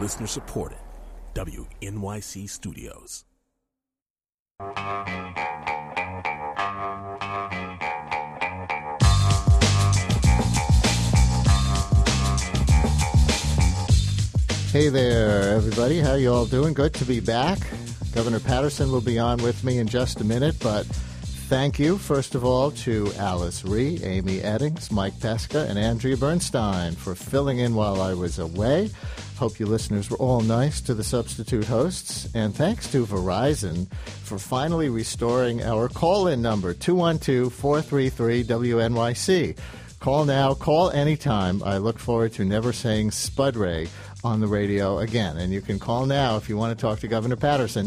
Listener supported. WNYC Studios. Hey there, everybody. How you all doing? Good to be back. Governor Paterson will be on with me in just a minute, but thank you, first of all, to Alice Rhee, Amy Eddings, Mike Pesca, and Andrea Bernstein for filling in while I was away. Hope you listeners were all nice to the substitute hosts. And thanks to Verizon for finally restoring our call-in number, 212-433-WNYC. Call now, call anytime. I look forward to never saying Spud Ray on the radio again. And you can call now if you want to talk to Governor Paterson,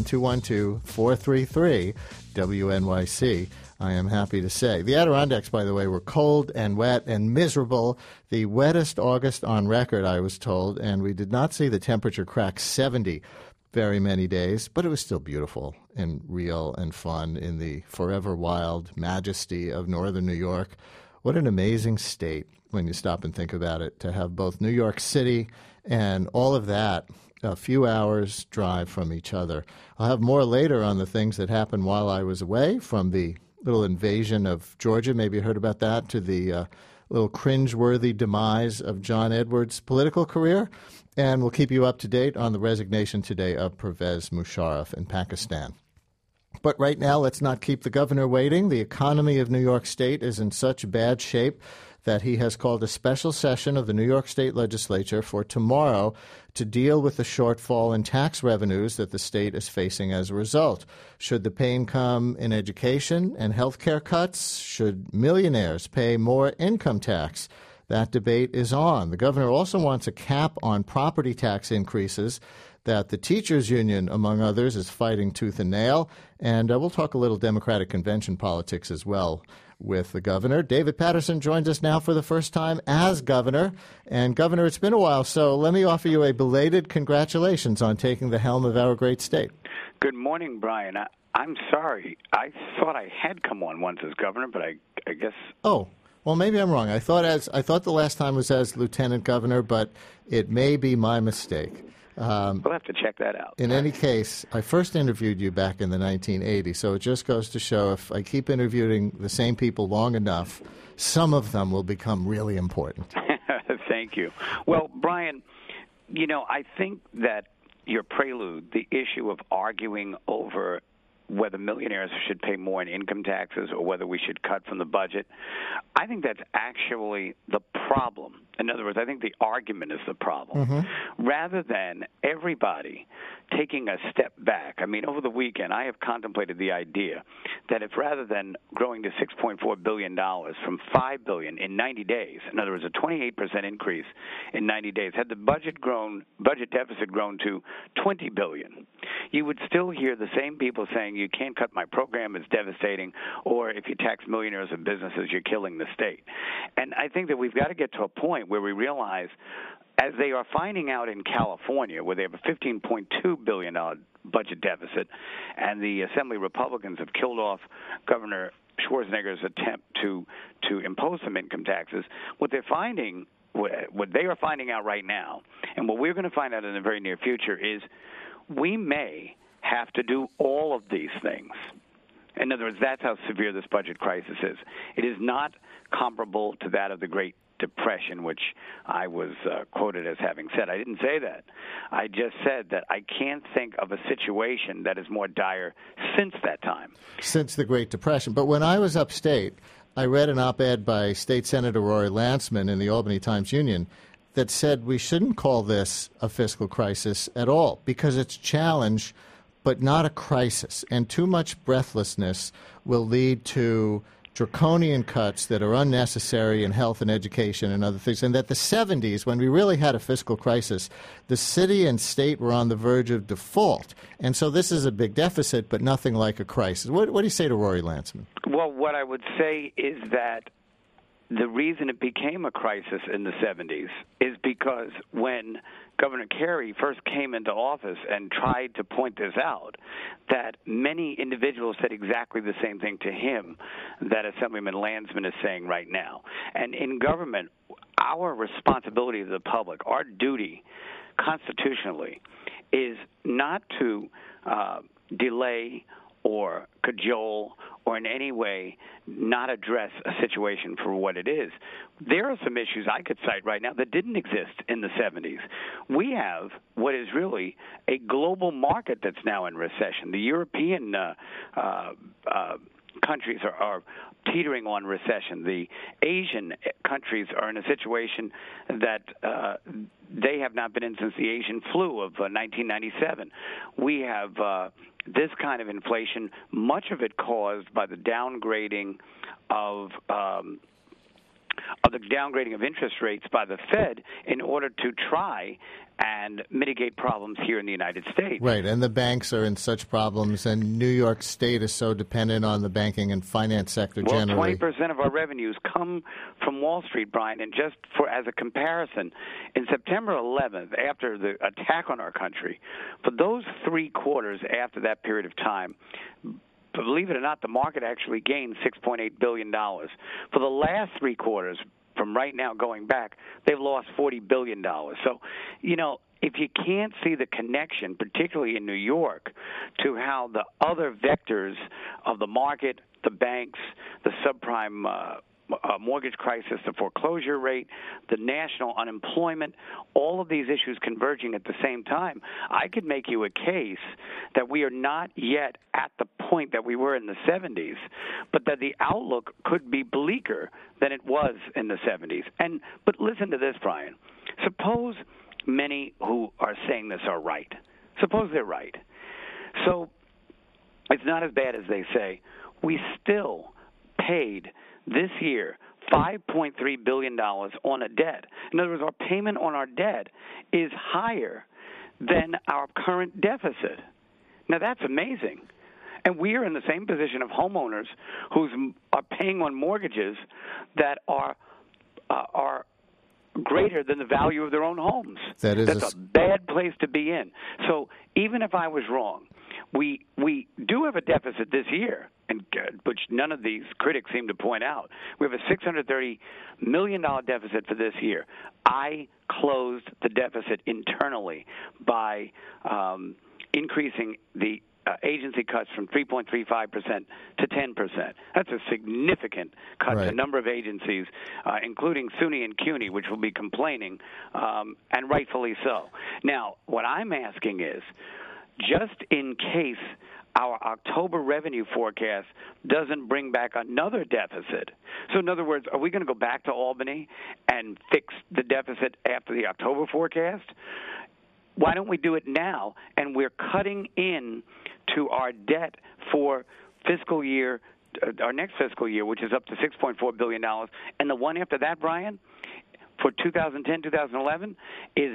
212-433-WNYC. I am happy to say. The Adirondacks, by the way, were cold and wet and miserable. The wettest August on record, I was told, and we did not see the temperature crack 70 very many days, but it was still beautiful and real and fun in the forever wild majesty of northern New York. What an amazing state, when you stop and think about it, to have both New York City and all of that a few hours drive from each other. I'll have more later on the things that happened while I was away, from the little invasion of Georgia, maybe you heard about that, to the little cringe-worthy demise of John Edwards' political career. And we'll keep you up to date on the resignation today of Pervez Musharraf in Pakistan. But right now, let's not keep the governor waiting. The economy of New York State is in such bad shape that he has called a special session of the New York State Legislature for tomorrow to deal with the shortfall in tax revenues that the state is facing as a result. Should the pain come in education and health care cuts? Should millionaires pay more income tax? That debate is on. The governor also wants a cap on property tax increases that the teachers union, among others, is fighting tooth and nail. And we'll talk a little Democratic convention politics as well with the governor. David Paterson joins us now for the first time as governor. And Governor, it's been a while, so let me offer you a belated congratulations on taking the helm of our great state. Good morning, Brian. I'm sorry. I thought I had come on once as governor, but I guess... Oh, well, maybe I'm wrong. I thought the last time was as lieutenant governor, but it may be my mistake. We'll have to check that out. In any case, I first interviewed you back in the 1980s, so it just goes to show if I keep interviewing the same people long enough, some of them will become really important. Thank you. Well, Brian, I think that your prelude, the issue of arguing over whether millionaires should pay more in income taxes or whether we should cut from the budget, I think that's actually the problem. In other words, I think the argument is the problem. Rather than everybody taking a step back. I mean, over the weekend, I have contemplated the idea that if rather than growing to $6.4 billion from $5 billion in 90 days, in other words, a 28% increase in 90 days, had the budget deficit grown to $20 billion, you would still hear the same people saying, you can't cut my program, it's devastating, or if you tax millionaires and businesses, you're killing the state. And I think that we've got to get to a point where we realize, as they are finding out in California, where they have a $15.2 billion budget deficit, and the Assembly Republicans have killed off Governor Schwarzenegger's attempt to impose some income taxes, what they are finding out right now, and what we're going to find out in the very near future, is we may have to do all of these things. In other words, that's how severe this budget crisis is. It is not comparable to that of the Great Depression, which I was quoted as having said. I didn't say that. I just said that I can't think of a situation that is more dire since that time. Since the Great Depression. But when I was upstate, I read an op-ed by State Senator Rory Lansman in the Albany Times-Union that said we shouldn't call this a fiscal crisis at all because it's challenge, but not a crisis. And too much breathlessness will lead to draconian cuts that are unnecessary in health and education and other things. And that the 70s, when we really had a fiscal crisis, the city and state were on the verge of default. And so this is a big deficit, but nothing like a crisis. What do you say to Rory Lansman? Well, what I would say is that the reason it became a crisis in the 70s is because when Governor Carey first came into office and tried to point this out, that many individuals said exactly the same thing to him that Assemblyman Lansman is saying right now. And in government, our responsibility to the public, our duty constitutionally is not to delay or cajole or in any way not address a situation for what it is. There are some issues I could cite right now that didn't exist in the 70s. We have what is really a global market that's now in recession. The European countries are teetering on recession. The Asian countries are in a situation that they have not been in since the Asian flu of 1997. We have this kind of inflation, much of it caused by the downgrading of interest rates by the Fed in order to try and mitigate problems here in the United States. Right, and the banks are in such problems, and New York State is so dependent on the banking and finance sector generally. 20% of our revenues come from Wall Street, Brian, and just as a comparison, in September 11th, after the attack on our country, for those 3 quarters after that period of time, believe it or not, the market actually gained $6.8 billion. For the last 3 quarters, from right now going back, they've lost $40 billion. So, if you can't see the connection, particularly in New York, to how the other vectors of the market, the banks, the subprime mortgage crisis, the foreclosure rate, the national unemployment, all of these issues converging at the same time, I could make you a case that we are not yet at the point that we were in the 70s, but that the outlook could be bleaker than it was in the 70s. But listen to this, Brian. Suppose many who are saying this are right. Suppose they're right. So it's not as bad as they say. We still paid this year $5.3 billion on a debt. In other words, our payment on our debt is higher than our current deficit. Now, that's amazing. And we are in the same position of homeowners who are paying on mortgages that are greater than the value of their own homes. That's a bad place to be in. So even if I was wrong, we do have a deficit this year, which none of these critics seem to point out. We have a $630 million deficit for this year. I closed the deficit internally by increasing the agency cuts from 3.35% to 10%. That's a significant cut to a number of agencies, including SUNY and CUNY, which will be complaining, and rightfully so. Now, what I'm asking is, just in case our October revenue forecast doesn't bring back another deficit. So in other words, are we going to go back to Albany and fix the deficit after the October forecast? Why don't we do it now? And we're cutting in to our debt for fiscal year, our next fiscal year, which is up to $6.4 billion. And the one after that, Brian, for 2010, 2011, is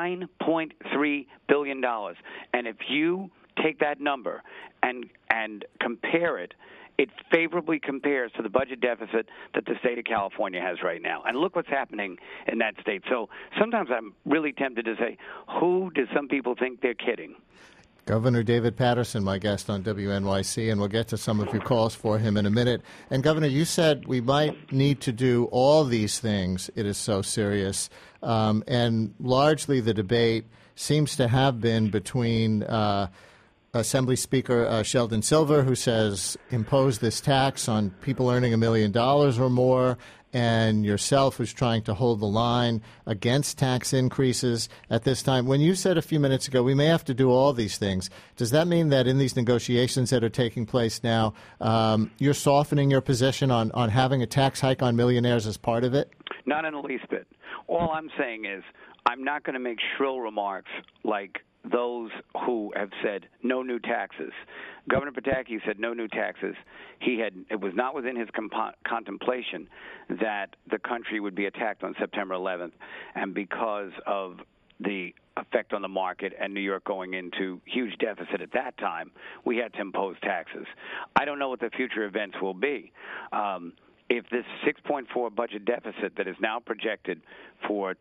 $9.3 billion. And if you take that number and compare it, it favorably compares to the budget deficit that the state of California has right now. And look what's happening in that state. So sometimes I'm really tempted to say, who do some people think they're kidding? Governor David Paterson, my guest on WNYC, and we'll get to some of your calls for him in a minute. And, Governor, you said we might need to do all these things. It is so serious. And largely the debate seems to have been between Assembly Speaker Sheldon Silver, who says impose this tax on people earning $1 million or more, and yourself, who's trying to hold the line against tax increases at this time. When you said a few minutes ago we may have to do all these things, does that mean that in these negotiations that are taking place now, you're softening your position on having a tax hike on millionaires as part of it? Not in the least bit. All I'm saying is I'm not going to make shrill remarks like those who have said no new taxes. Governor Pataki said no new taxes. It was not within his contemplation that the country would be attacked on September 11th, and because of the effect on the market and New York going into huge deficit at that time, we had to impose taxes. I don't know what the future events will be. if this 6.4 budget deficit that is now projected for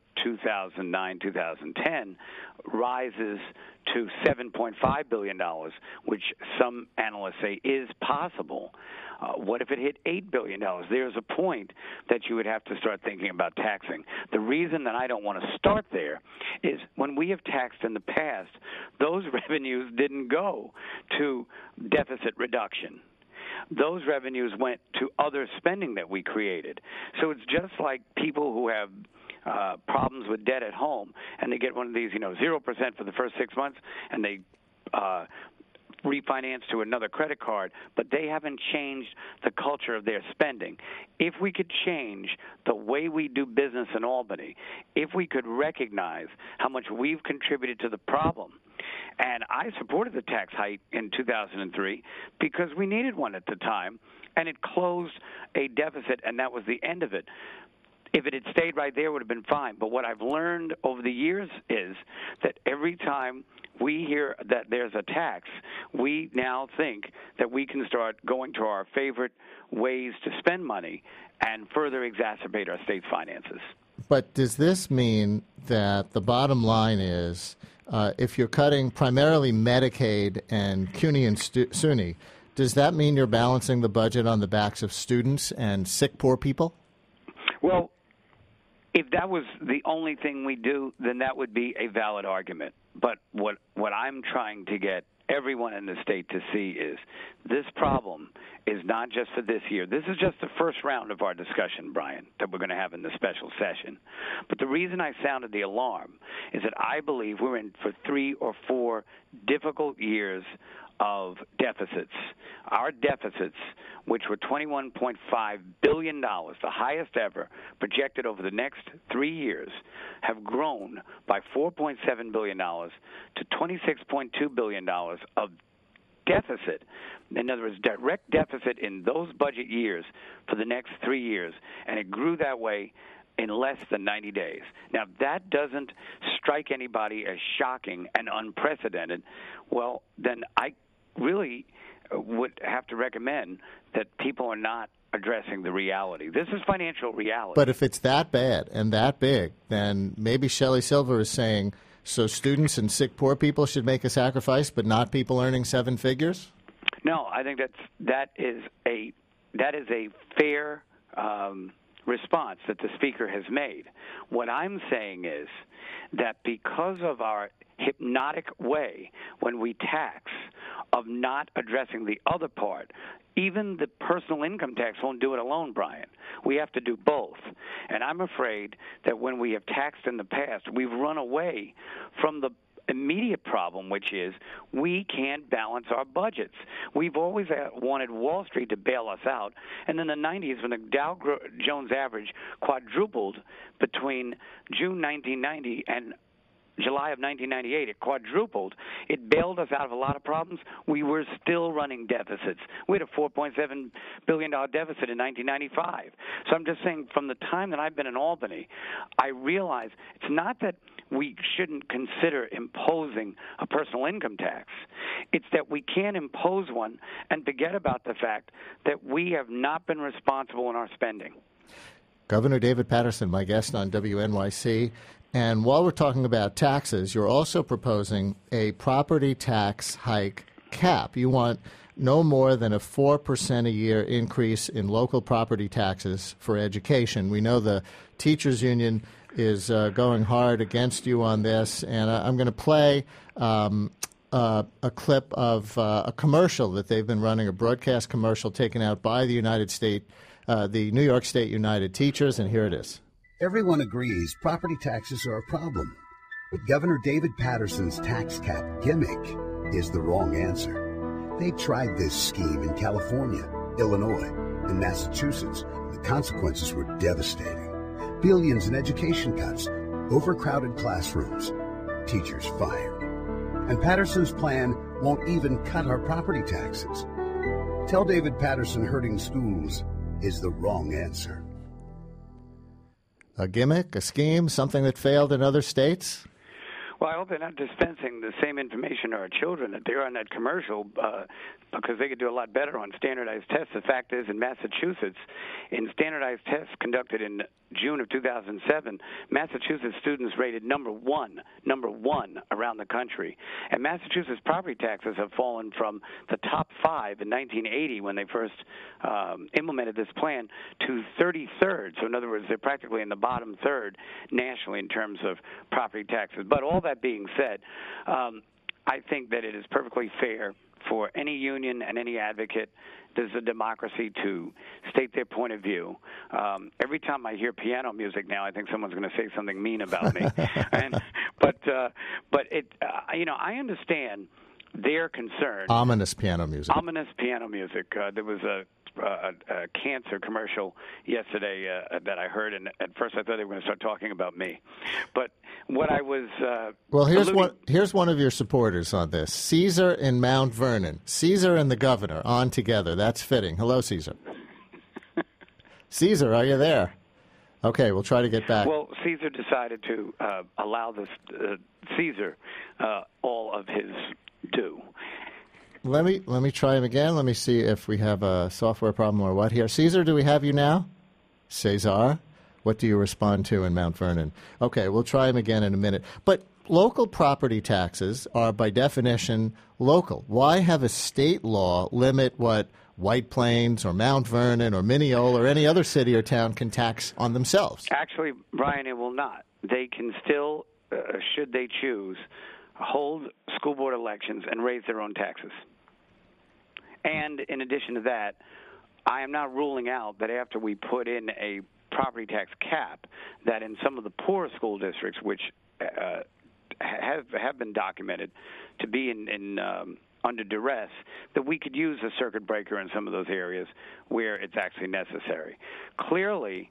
2009-2010 rises to $7.5 billion, which some analysts say is possible, what if it hit $8 billion? There's a point that you would have to start thinking about taxing. The reason that I don't want to start there is when we have taxed in the past, those revenues didn't go to deficit reduction. Those revenues went to other spending that we created. So it's just like people who have problems with debt at home, and they get one of these, 0% for the first 6 months, and they refinance to another credit card, but they haven't changed the culture of their spending. If we could change the way we do business in Albany, if we could recognize how much we've contributed to the problem, and I supported the tax hike in 2003 because we needed one at the time, and it closed a deficit, and that was the end of it. If it had stayed right there, it would have been fine. But what I've learned over the years is that every time we hear that there's a tax, we now think that we can start going to our favorite ways to spend money and further exacerbate our state's finances. But does this mean that the bottom line is if you're cutting primarily Medicaid and CUNY and SUNY, does that mean you're balancing the budget on the backs of students and sick, poor people? Well, if that was the only thing we do, then that would be a valid argument. But what I'm trying to get everyone in the state to see is this problem is not just for this year. This is just the first round of our discussion, Brian, that we're going to have in the special session. But the reason I sounded the alarm is that I believe we're in for 3 or 4 difficult years of deficits. Our deficits, which were $21.5 billion, the highest ever, projected over the next 3 years, have grown by $4.7 billion to $26.2 billion of deficit. In other words, direct deficit in those budget years for the next 3 years, and it grew that way in less than 90 days. Now, that doesn't strike anybody as shocking and unprecedented. Well, then I really would have to recommend that people are not addressing the reality. This is financial reality. But if it's that bad and that big, then maybe Shelley Silver is saying, so students and sick poor people should make a sacrifice, but not people earning 7 figures? No, I think that is a fair response that the speaker has made. What I'm saying is that because of our hypnotic way when we tax of not addressing the other part, even the personal income tax won't do it alone, Brian. We have to do both. And I'm afraid that when we have taxed in the past, we've run away from the immediate problem, which is we can't balance our budgets. We've always wanted Wall Street to bail us out. And in the 90s, when the Dow Jones average quadrupled between June 1990 and July of 1998, it quadrupled. It bailed us out of a lot of problems. We were still running deficits. We had a $4.7 billion deficit in 1995. So I'm just saying, from the time that I've been in Albany, I realize it's not that we shouldn't consider imposing a personal income tax. It's that we can't impose one and forget about the fact that we have not been responsible in our spending. Governor David Paterson, my guest on WNYC. And while we're talking about taxes, you're also proposing a property tax hike cap. You want no more than a 4% a year increase in local property taxes for education. We know the teachers union is going hard against you on this, and I'm going to play a clip of a commercial that they've been running, a broadcast commercial taken out by the New York State United Teachers, and here it is. Everyone agrees property taxes are a problem, but Governor David Paterson's tax cap gimmick is the wrong answer. They tried this scheme in California, Illinois, and Massachusetts. The consequences were devastating. Billions in education cuts, overcrowded classrooms, teachers fired. And Paterson's plan won't even cut our property taxes. Tell David Paterson hurting schools is the wrong answer. A gimmick, a scheme, something that failed in other states? Well, I hope they're not dispensing the same information to our children that they're on that commercial because they could do a lot better on standardized tests. The fact is, in Massachusetts, in standardized tests conducted in June of 2007, Massachusetts students rated number one around the country. And Massachusetts property taxes have fallen from the top 5 in 1980 when they first implemented this plan to 33rd. So in other words, they're practically in the bottom third nationally in terms of property taxes. But all that being said, I think that it is perfectly fair for any union and any advocate. There's a democracy to state their point of view. Every time I hear piano music now, I think someone's going to say something mean about me. But it, I understand their concern. Ominous piano music. Ominous piano music. There was a cancer commercial yesterday that I heard, and at first I thought they were going to start talking about me. But what I was well, here's one of your supporters on this. Caesar in Mount Vernon. Caesar and the governor on together. That's fitting. Hello, Caesar. Caesar, are you there? Okay, we'll try to get back. Well, Caesar decided to allow this Caesar all of his due. Let me try him again. Let me see if we have a software problem or what here. Caesar, do we have you now? Cesar, what do you respond to in Mount Vernon? Okay, we'll try him again in a minute. But local property taxes are by definition local. Why have a state law limit what White Plains or Mount Vernon or Mineola or any other city or town can tax on themselves? Actually, Brian, it will not. They can still, should they choose, hold school board elections and raise their own taxes. And in addition to that, I am not ruling out that after we put in a property tax cap, that in some of the poorer school districts, which have been documented to be in under duress, that we could use a circuit breaker in some of those areas where it's actually necessary. Clearly,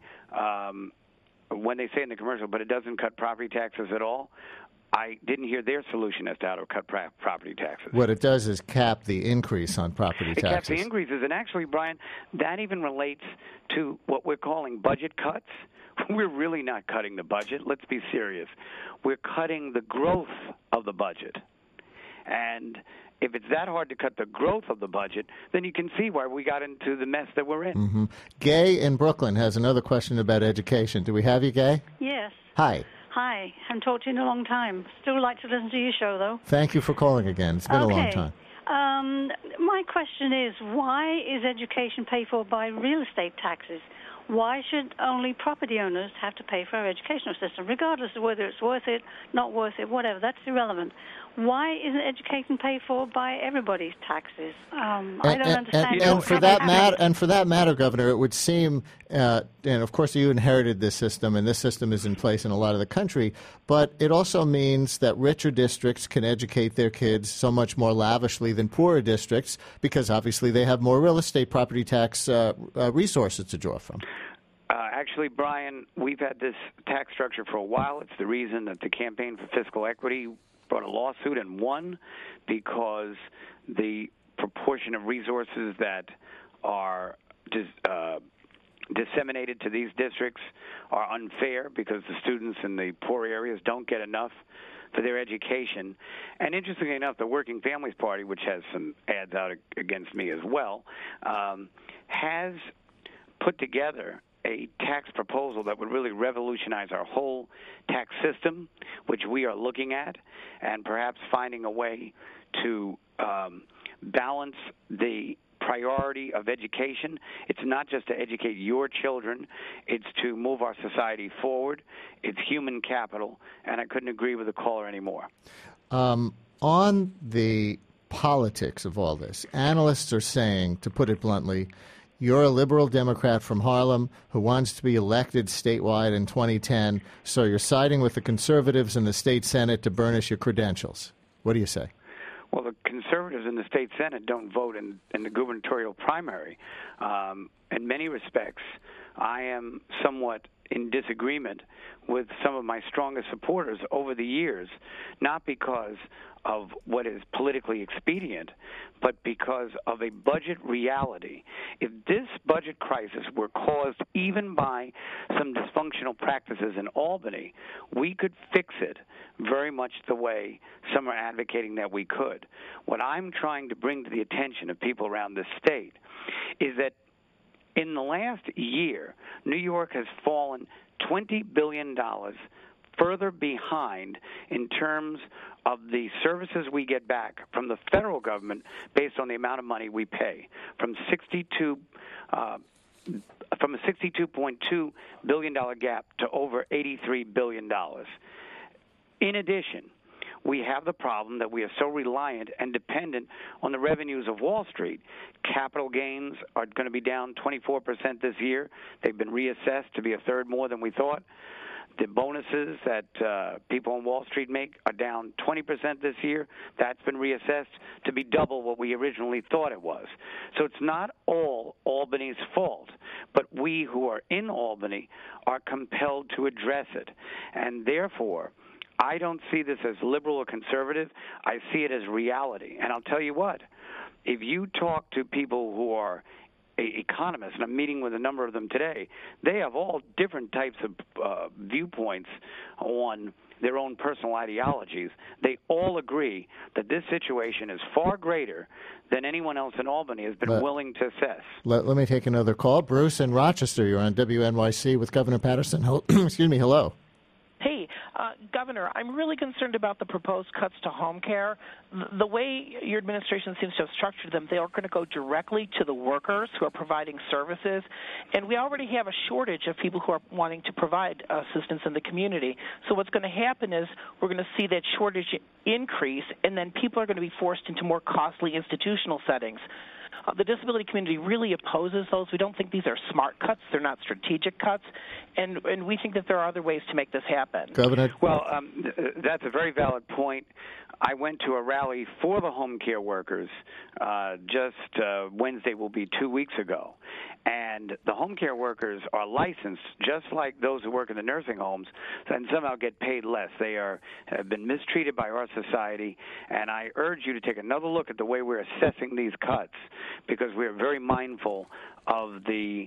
when they say in the commercial, but it doesn't cut property taxes at all, I didn't hear their solution as to how to cut property taxes. What it does is cap the increase on property taxes. It caps the increases. And actually, Brian, that even relates to what we're calling budget cuts. We're really not cutting the budget. Let's be serious. We're cutting the growth of the budget. And if it's that hard to cut the growth of the budget, then you can see why we got into the mess that we're in. Mm-hmm. Gay in Brooklyn has another question about education. Do we have you, Gay? Yes. Hi. Hi. Haven't talked to you in a long time. Still like to listen to your show, though. Thank you for calling again. It's been a long time. My question is, why is education paid for by real estate taxes? Why should only property owners have to pay for our educational system, regardless of whether it's worth it, not worth it, whatever? That's irrelevant. Why isn't education paid for by everybody's taxes? I don't understand. And for that matter, Governor, it would seem, and of course you inherited this system, and this system is in place in a lot of the country, but it also means that richer districts can educate their kids so much more lavishly than poorer districts, because obviously they have more real estate property tax resources to draw from. Actually, Brian, we've had this tax structure for a while. It's the reason that the Campaign for Fiscal Equity brought a lawsuit and won, because the proportion of resources that are disseminated to these districts are unfair, because the students in the poor areas don't get enough for their education. And interestingly enough, the Working Families Party, which has some ads out against me as well, has put together a tax proposal that would really revolutionize our whole tax system, which we are looking at, and perhaps finding a way to balance the priority of education. It's not just to educate your children. It's to move our society forward. It's human capital, and I couldn't agree with the caller anymore. On the politics of all this, analysts are saying, to put it bluntly, you're a liberal Democrat from Harlem who wants to be elected statewide in 2010, so you're siding with the conservatives in the state Senate to burnish your credentials. What do you say? Well, the conservatives in the state Senate don't vote in the gubernatorial primary. In many respects, I am somewhat in disagreement with some of my strongest supporters over the years, not because of what is politically expedient, but because of a budget reality. If this budget crisis were caused even by some dysfunctional practices in Albany, we could fix it very much the way some are advocating that we could. What I'm trying to bring to the attention of people around this state is that in the last year, New York has fallen $20 billion further behind in terms of the services we get back from the federal government based on the amount of money we pay, from a $62.2 billion gap to over $83 billion. In addition, we have the problem that we are so reliant and dependent on the revenues of Wall Street. Capital gains are going to be down 24% this year. They've been reassessed to be a third more than we thought. The bonuses that people on Wall Street make are down 20% this year. That's been reassessed to be double what we originally thought it was. So it's not all Albany's fault, but we who are in Albany are compelled to address it. And therefore, I don't see this as liberal or conservative. I see it as reality. And I'll tell you what, if you talk to people who are economists, and I'm meeting with a number of them today, they have all different types of viewpoints on their own personal ideologies. They all agree that this situation is far greater than anyone else in Albany has been willing to assess. Let me take another call. Bruce in Rochester, you're on WNYC with Governor Patterson. Excuse me, hello. Hey, Governor, I'm really concerned about the proposed cuts to home care. The way your administration seems to have structured them, they are going to go directly to the workers who are providing services. And we already have a shortage of people who are wanting to provide assistance in the community. So what's going to happen is we're going to see that shortage increase, and then people are going to be forced into more costly institutional settings. The disability community really opposes those. We don't think these are smart cuts. They're not strategic cuts. And we think that there are other ways to make this happen. Governor? Well, that's a very valid point. I went to a rally for the home care workers Wednesday will be 2 weeks ago. And the home care workers are licensed just like those who work in the nursing homes and somehow get paid less. They have been mistreated by our society, and I urge you to take another look at the way we're assessing these cuts, because we are very mindful of the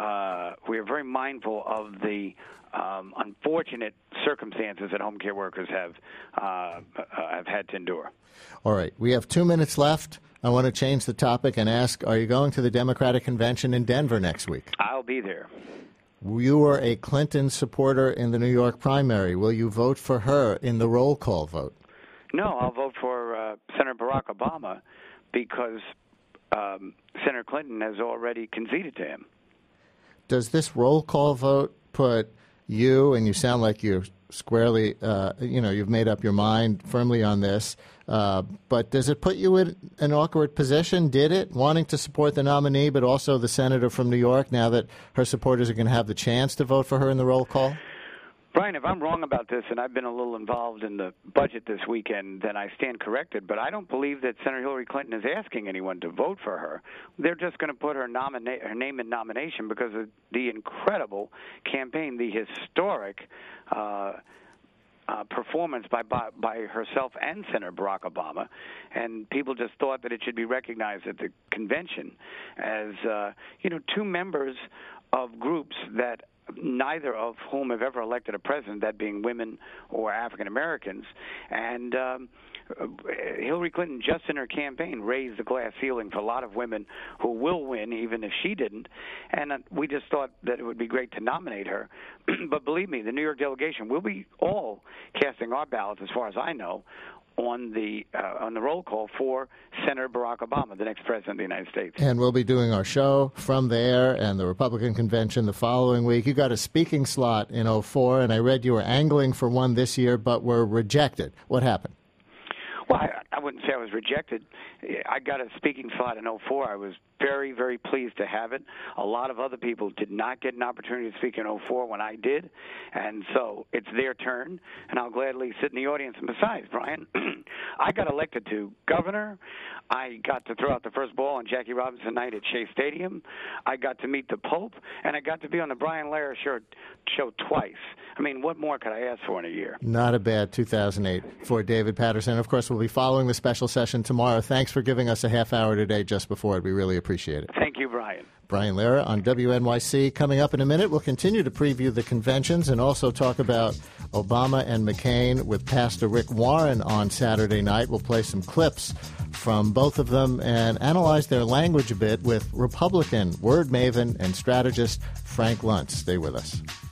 unfortunate circumstances that home care workers have had to endure. All right. We have 2 minutes left. I want to change the topic and ask, are you going to the Democratic Convention in Denver next week? I'll be there. You were a Clinton supporter in the New York primary. Will you vote for her in the roll call vote? No, I'll vote for Senator Barack Obama because Senator Clinton has already conceded to him. Does this roll call vote put you, and you sound like you're squarely, you've made up your mind firmly on this, but does it put you in an awkward position? Did it, wanting to support the nominee, but also the senator from New York, now that her supporters are going to have the chance to vote for her in the roll call? Brian, if I'm wrong about this, and I've been a little involved in the budget this weekend, then I stand corrected. But I don't believe that Senator Hillary Clinton is asking anyone to vote for her. They're just going to put her name in nomination because of the incredible campaign, the historic performance by herself and Senator Barack Obama, and people just thought that it should be recognized at the convention as two members of groups that neither of whom have ever elected a president, that being women or African Americans. And Hillary Clinton, just in her campaign, raised the glass ceiling for a lot of women who will win, even if she didn't. And we just thought that it would be great to nominate her. But believe me, the New York delegation will be all casting our ballots, as far as I know, on the roll call for Senator Barack Obama, the next president of the United States. And we'll be doing our show from there and the Republican convention the following week. You got a speaking slot in 2004, and I read you were angling for one this year but were rejected. What happened? Well, I wouldn't say I was rejected. I got a speaking slot in 2004. I was very, very pleased to have it. A lot of other people did not get an opportunity to speak in 2004 when I did, and so it's their turn, and I'll gladly sit in the audience. And besides, Brian, I got elected to governor. I got to throw out the first ball on Jackie Robinson night at Shea Stadium. I got to meet the Pope, and I got to be on the Brian Lehrer show twice. I mean, what more could I ask for in a year? Not a bad 2008 for David Paterson. Of course, we'll be following the special session tomorrow. Thanks for giving us a half hour today just before it. We really appreciate it. Thank you, Brian. Brian Lehrer on WNYC. Coming up in a minute, we'll continue to preview the conventions and also talk about Obama and McCain with Pastor Rick Warren on Saturday night. We'll play some clips from both of them and analyze their language a bit with Republican word maven and strategist Frank Luntz. Stay with us.